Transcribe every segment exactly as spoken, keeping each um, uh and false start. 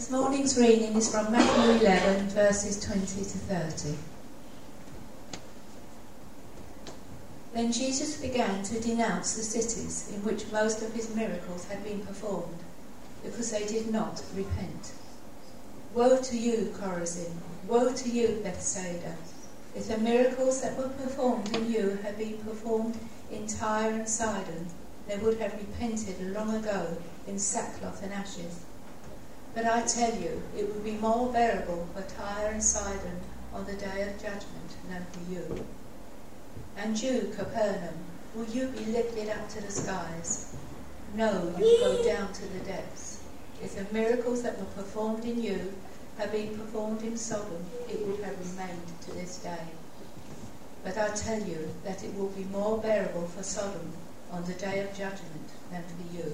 This morning's reading is from Matthew eleven, verses twenty to thirty. Then Jesus began to denounce the cities in which most of his miracles had been performed, because they did not repent. Woe to you, Chorazin! Woe to you, Bethsaida! If the miracles that were performed in you had been performed in Tyre and Sidon, they would have repented long ago in sackcloth and ashes. But I tell you, it would be more bearable for Tyre and Sidon on the day of judgment than for you. And you, Capernaum, will you be lifted up to the skies? No, you go down to the depths. If the miracles that were performed in you had been performed in Sodom, it would have remained to this day. But I tell you that it will be more bearable for Sodom on the day of judgment than for you.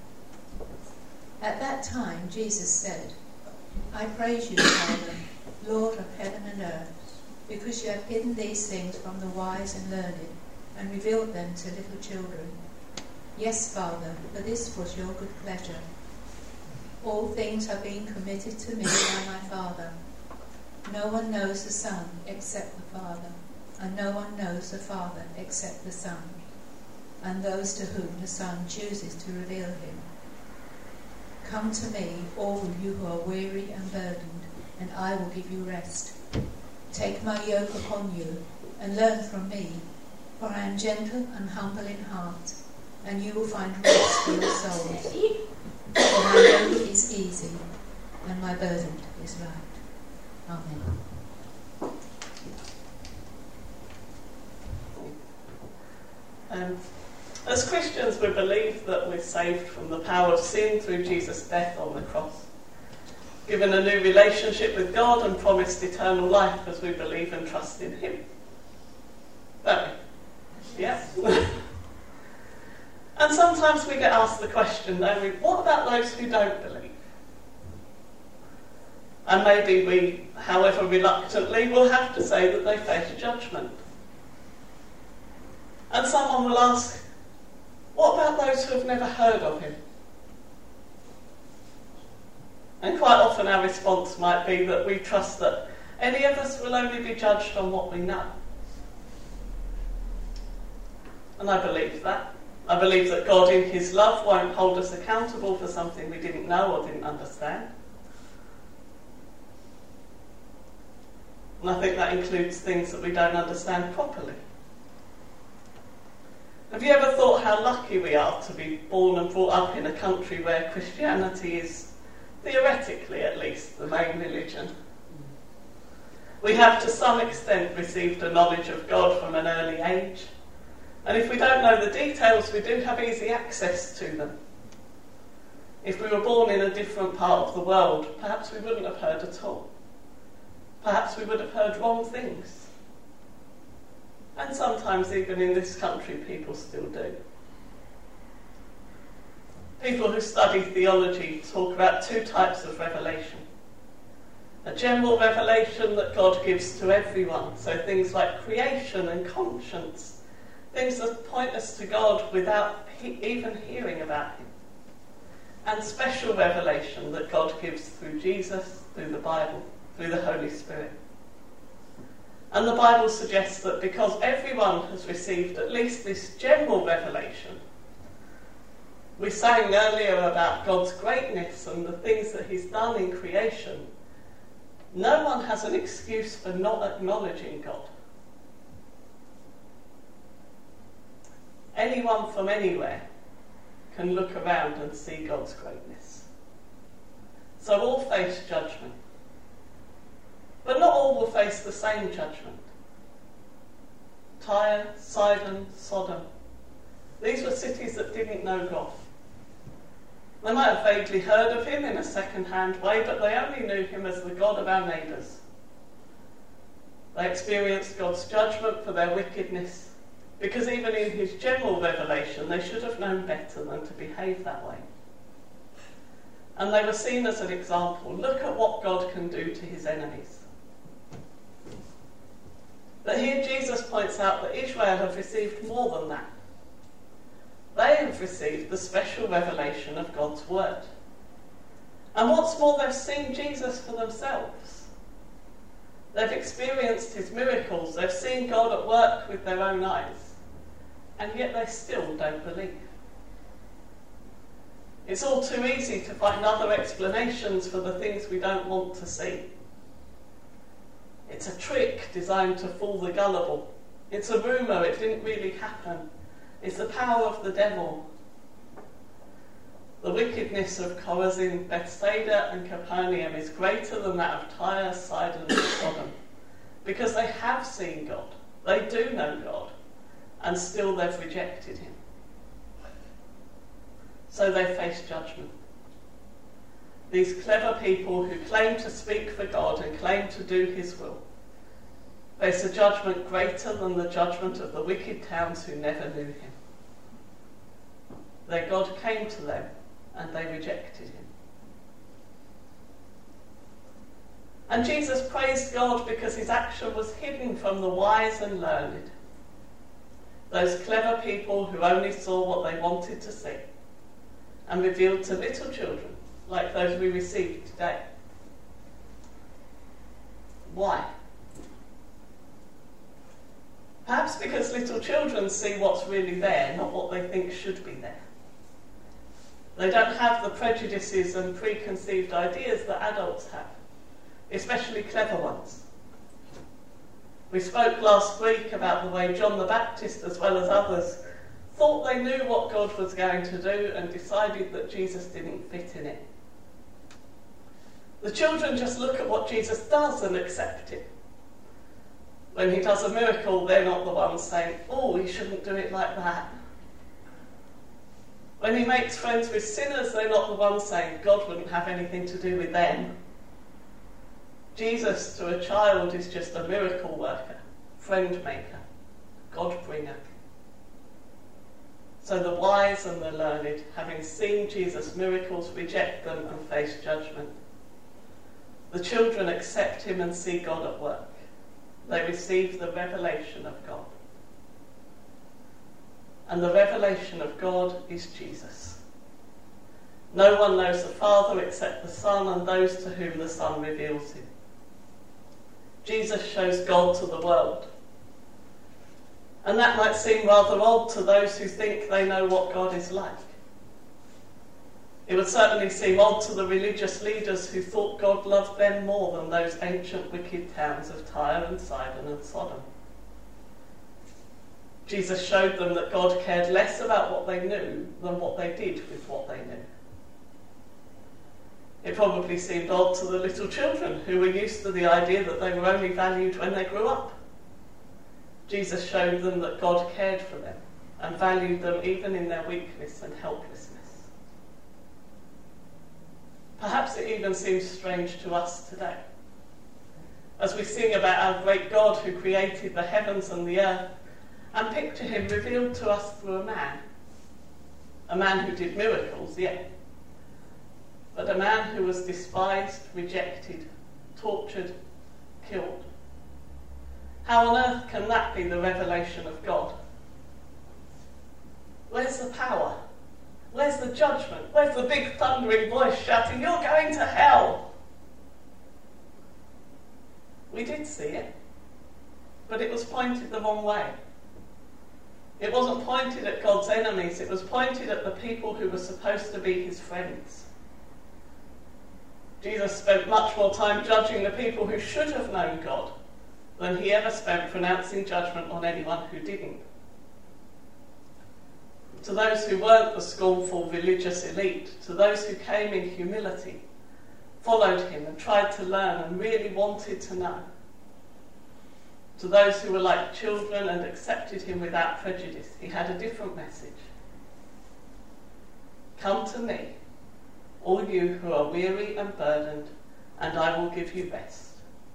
At that time Jesus said, I praise you, Father, Lord of heaven and earth, because you have hidden these things from the wise and learned, and revealed them to little children. Yes, Father, for this was your good pleasure. All things are being committed to me by my Father. No one knows the Son except the Father, and no one knows the Father except the Son, and those to whom the Son chooses to reveal him. Come to me, all you who are weary and burdened, and I will give you rest. Take my yoke upon you, and learn from me, for I am gentle and humble in heart, and you will find rest for your souls. For my yoke is easy, and my burden is light. Amen. Um, as Christians, we believe that we're saved from the power of sin through Jesus' death on the cross, given a new relationship with God and promised eternal life as we believe and trust in him. Don't we? Yeah. And sometimes we get asked the question, don't we, what about those who don't believe? And maybe we, however reluctantly, will have to say that they face judgment. And someone will ask, what about those who have never heard of him? And quite often our response might be that we trust that any of us will only be judged on what we know. And I believe that. I believe that God in his love won't hold us accountable for something we didn't know or didn't understand. And I think that includes things that we don't understand properly. Have you ever thought how lucky we are to be born and brought up in a country where Christianity is, theoretically at least, the main religion? We have to some extent received a knowledge of God from an early age. And if we don't know the details, we do have easy access to them. If we were born in a different part of the world, perhaps we wouldn't have heard at all. Perhaps we would have heard wrong things. And sometimes even in this country, people still do. People who study theology talk about two types of revelation. A general revelation that God gives to everyone, so things like creation and conscience, things that point us to God without he- even hearing about him. And special revelation that God gives through Jesus, through the Bible, through the Holy Spirit. And the Bible suggests that because everyone has received at least this general revelation, we sang earlier about God's greatness and the things that he's done in creation, no one has an excuse for not acknowledging God. Anyone from anywhere can look around and see God's greatness. So all face judgment. But not all will face the same judgment. Tyre, Sidon, Sodom. These were cities that didn't know God. They might have vaguely heard of him in a second-hand way, but they only knew him as the God of our neighbours. They experienced God's judgment for their wickedness, because even in his general revelation, they should have known better than to behave that way. And they were seen as an example. Look at what God can do to his enemies. But here Jesus points out that Israel have received more than that. They have received the special revelation of God's word. And what's more, they've seen Jesus for themselves. They've experienced his miracles. They've seen God at work with their own eyes. And yet they still don't believe. It's all too easy to find other explanations for the things we don't want to see. It's a trick designed to fool the gullible. It's a rumour, it didn't really happen. It's the power of the devil. The wickedness of Chorazin, Bethsaida and Capernaum is greater than that of Tyre, Sidon and Sodom, because they have seen God, they do know God, and still they've rejected him. So they face judgment. These clever people who claim to speak for God and claim to do his will face a judgment greater than the judgment of the wicked towns who never knew him. Their God came to them and they rejected him. And Jesus praised God because his action was hidden from the wise and learned, those clever people who only saw what they wanted to see, and revealed to little children like those we received today. Why? Perhaps because little children see what's really there, not what they think should be there. They don't have the prejudices and preconceived ideas that adults have, especially clever ones. We spoke last week about the way John the Baptist, as well as others, thought they knew what God was going to do and decided that Jesus didn't fit in it. The children just look at what Jesus does and accept it. When he does a miracle, they're not the ones saying, oh, he shouldn't do it like that. When he makes friends with sinners, they're not the ones saying God wouldn't have anything to do with them. Jesus, to a child, is just a miracle worker, friend maker, God bringer. So the wise and the learned, having seen Jesus' miracles, reject them and face judgment. The children accept him and see God at work. They receive the revelation of God. And the revelation of God is Jesus. No one knows the Father except the Son and those to whom the Son reveals him. Jesus shows God to the world. And that might seem rather odd to those who think they know what God is like. It would certainly seem odd to the religious leaders who thought God loved them more than those ancient wicked towns of Tyre and Sidon and Sodom. Jesus showed them that God cared less about what they knew than what they did with what they knew. It probably seemed odd to the little children who were used to the idea that they were only valued when they grew up. Jesus showed them that God cared for them and valued them even in their weakness and helplessness. Perhaps it even seems strange to us today, as we sing about our great God who created the heavens and the earth, and picture him revealed to us through a man. A man who did miracles, yeah, but a man who was despised, rejected, tortured, killed. How on earth can that be the revelation of God? Where's the power? Where's the judgment? Where's the big thundering voice shouting, "You're going to hell"? We did see it, but it was pointed the wrong way. It wasn't pointed at God's enemies, it was pointed at the people who were supposed to be his friends. Jesus spent much more time judging the people who should have known God than he ever spent pronouncing judgment on anyone who didn't. To those who weren't the scornful religious elite, to those who came in humility, followed him and tried to learn and really wanted to know, to those who were like children and accepted him without prejudice, he had a different message. Come to me, all you who are weary and burdened, and I will give you rest.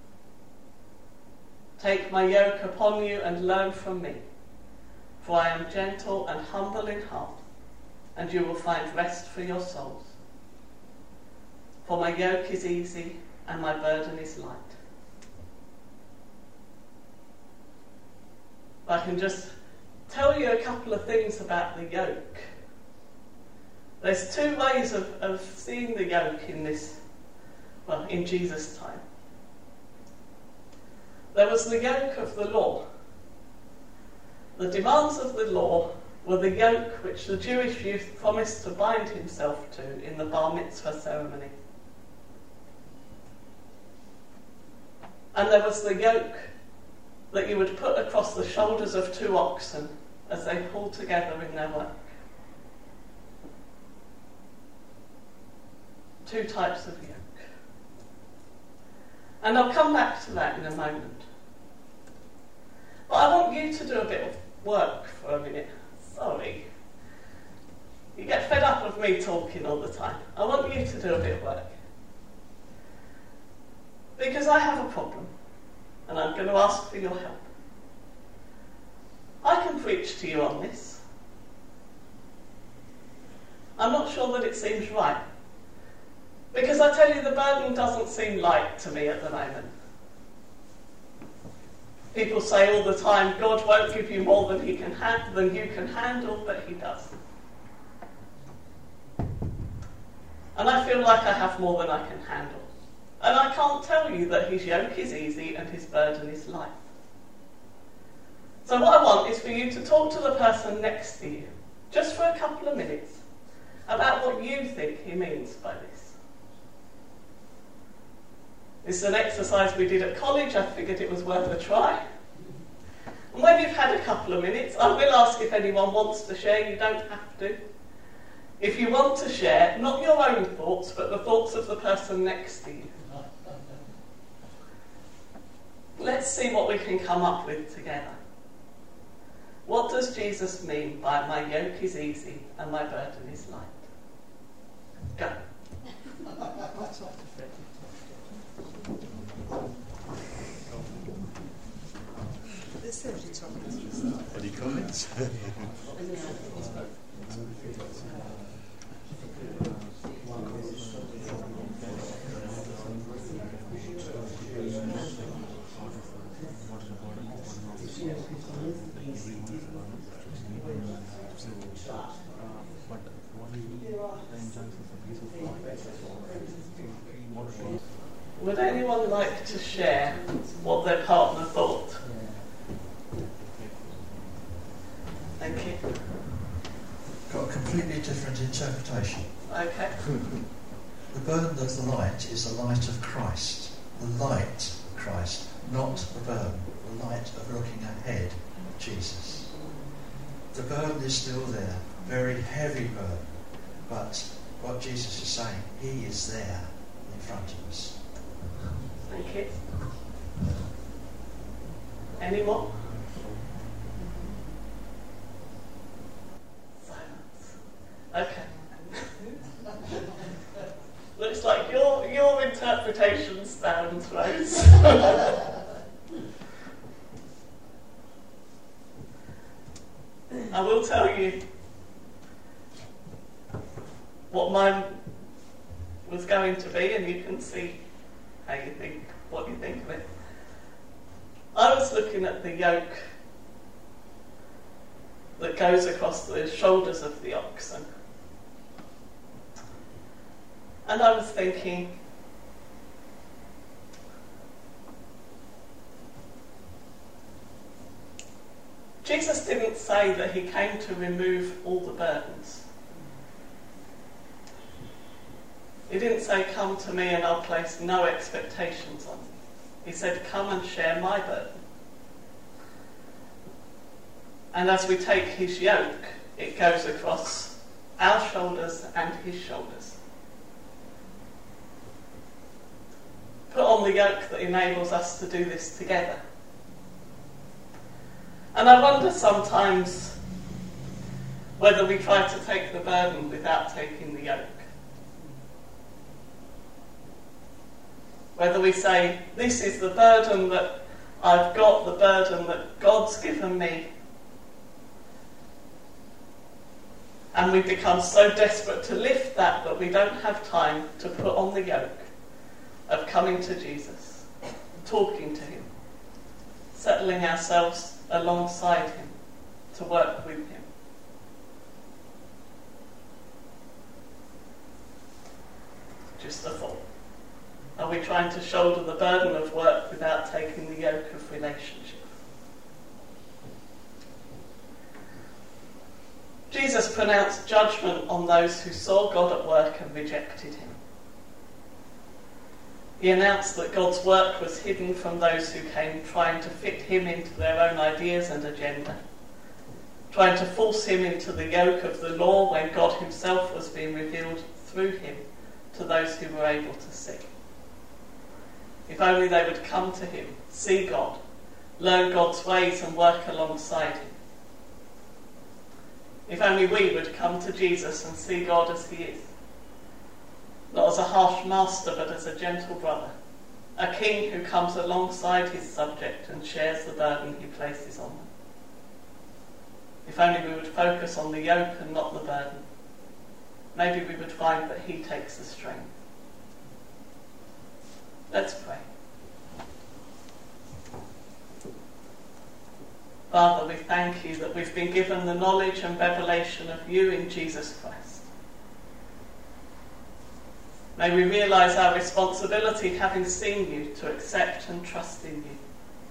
Take my yoke upon you and learn from me, for I am gentle and humble in heart, and you will find rest for your souls. For my yoke is easy and my burden is light. I can just tell you a couple of things about the yoke. There's two ways of, of seeing the yoke in this, well, in Jesus' time. There was the yoke of the law. The demands of the law were the yoke which the Jewish youth promised to bind himself to in the bar mitzvah ceremony. And there was the yoke that you would put across the shoulders of two oxen as they pulled together in their work. Two types of yoke. And I'll come back to that in a moment. But I want you to do a bit of work for a minute. Sorry. You get fed up of me talking all the time. I want you to do a bit of work. Because I have a problem, and I'm going to ask for your help. I can preach to you on this. I'm not sure that it seems right. Because I tell you, the burden doesn't seem light to me at the moment. People say all the time, God won't give you more than he can ha- than you can handle, but he does. And I feel like I have more than I can handle. And I can't tell you that his yoke is easy and his burden is light. So what I want is for you to talk to the person next to you, just for a couple of minutes, about what you think he means by this. This is an exercise we did at college. I figured it was worth a try. And when you've had a couple of minutes, I will ask if anyone wants to share. You don't have to. If you want to share, not your own thoughts, but the thoughts of the person next to you. Let's see what we can come up with together. What does Jesus mean by my yoke is easy and my burden is light? Go. Any comments? Would anyone like to share what their partner thought? Thank you. Got a completely different interpretation. Okay. The burden of the light is the light of Christ. The light of Christ, not the burden. The light of looking ahead, Jesus. The burden is still there, very heavy burden, but what Jesus is saying, he is there in front of us. Thank you. Any more? Silence. Okay. Looks like your your interpretation stands, Rose. I will tell you what mine was going to be, and you can see how you think, what you think of it. I was looking at the yoke that goes across the shoulders of the oxen. And I was thinking, Jesus didn't say that he came to remove all the burdens. He didn't say, come to me and I'll place no expectations on you. He said, come and share my burden. And as we take his yoke, it goes across our shoulders and his shoulders. Put on the yoke that enables us to do this together. And I wonder sometimes whether we try to take the burden without taking the yoke. Whether we say, this is the burden that I've got, the burden that God's given me. And we become so desperate to lift that that we don't have time to put on the yoke of coming to Jesus, talking to him, settling ourselves alongside him to work with him. just a thought? Are we trying to shoulder the burden of work without taking the yoke of relationship? Jesus pronounced judgment on those who saw God at work and rejected him. He announced that God's work was hidden from those who came trying to fit him into their own ideas and agenda, trying to force him into the yoke of the law when God himself was being revealed through him to those who were able to see. If only they would come to him, see God, learn God's ways and work alongside him. If only we would come to Jesus and see God as he is, not as a harsh master but as a gentle brother, a king who comes alongside his subject and shares the burden he places on them. If only we would focus on the yoke and not the burden, maybe we would find that he takes the strain. Let's pray. Father, we thank you that we've been given the knowledge and revelation of you in Jesus Christ. May we realise our responsibility, having seen you, to accept and trust in you.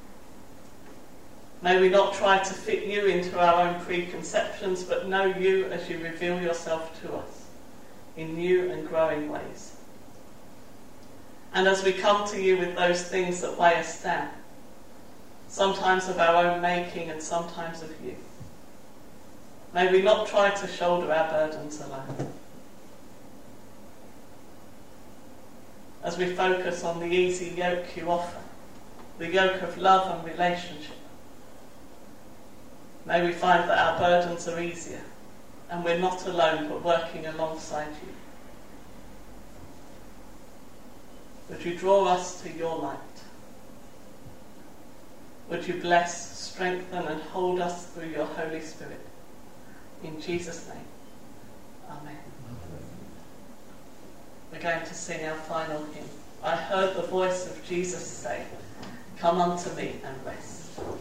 May we not try to fit you into our own preconceptions, but know you as you reveal yourself to us in new and growing ways. And as we come to you with those things that weigh us down, sometimes of our own making and sometimes of you, may we not try to shoulder our burdens alone. As we focus on the easy yoke you offer, the yoke of love and relationship, may we find that our burdens are easier and we're not alone but working alongside you. Would you draw us to your light? Would you bless, strengthen and hold us through your Holy Spirit? In Jesus' name, amen. We're going to sing our final hymn. I heard the voice of Jesus say, "Come unto me and rest."